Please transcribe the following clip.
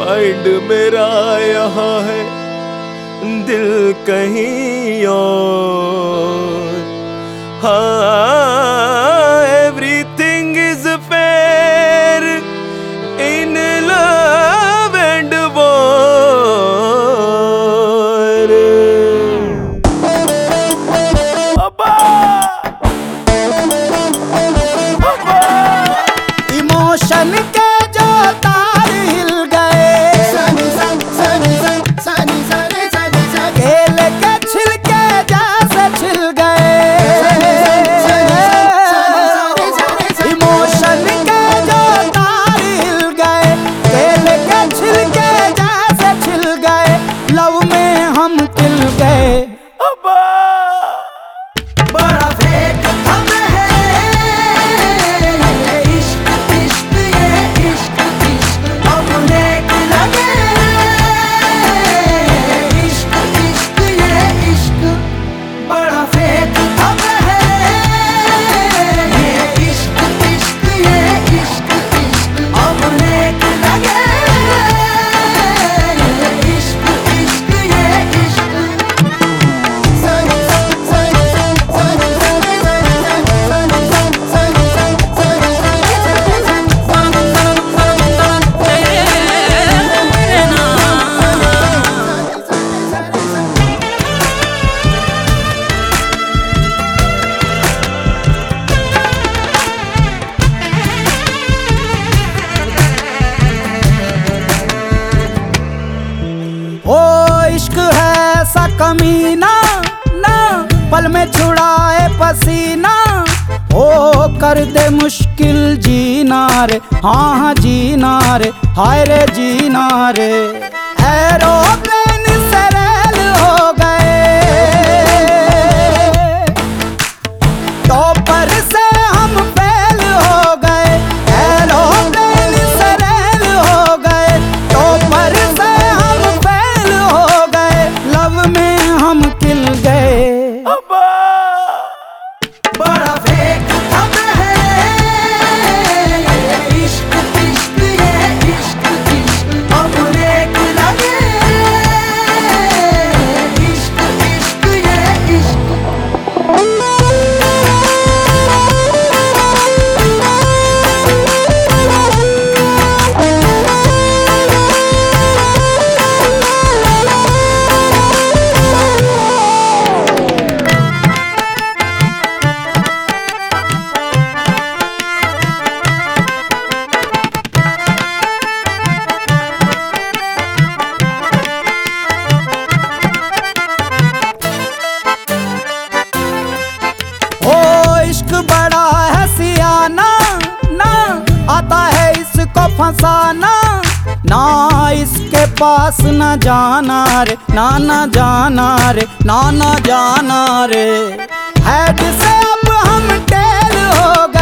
Mind मेरा यहाँ है, दिल कहीं और। हाँ, everything is fair in love and war. Emotion के जो तार हिल गए, केले के छिलके जैसे छिल गए। इमोशन के जो तार हिल गए, केले के छिलके जैसे छिल गए। लव में हम खिल गए। बड़ा फेक हम है इश्क इश्क ये इश्क इश्क अब नेक लगे। इश्क इश्क ये इश्क बड़ा फेक हम है ये इश्क इश्क ये इश्क इश्क अब नेक लगे। इश्क इश्क ये इश्क ओ इश्क है ऐसा कमीना ना, पल में छुड़ाए पसीना। ओ कर दे मुश्किल जीना रे, हाँ हाँ जीना रे, हाय रे जीना रे। एरोप्लेन से रेल हो गए, टॉपर से हम फेल हो गए। एरोप्लेन से रेल हो गए, टॉपर से हम फेल हो गए। लव में हम खिल गए। बड़ा फेक हम है इश्क इश्क ये इश्क इश्क अब नेक लगे। इश्क इश्क ये इश्क ओ इश्क बड़ा है सियाना ना, आता है इसको फंसाना। ना इसके पास न जाना रे, ना ना जाना रे, ना ना जाना रे। हेड से अब हम टेल हो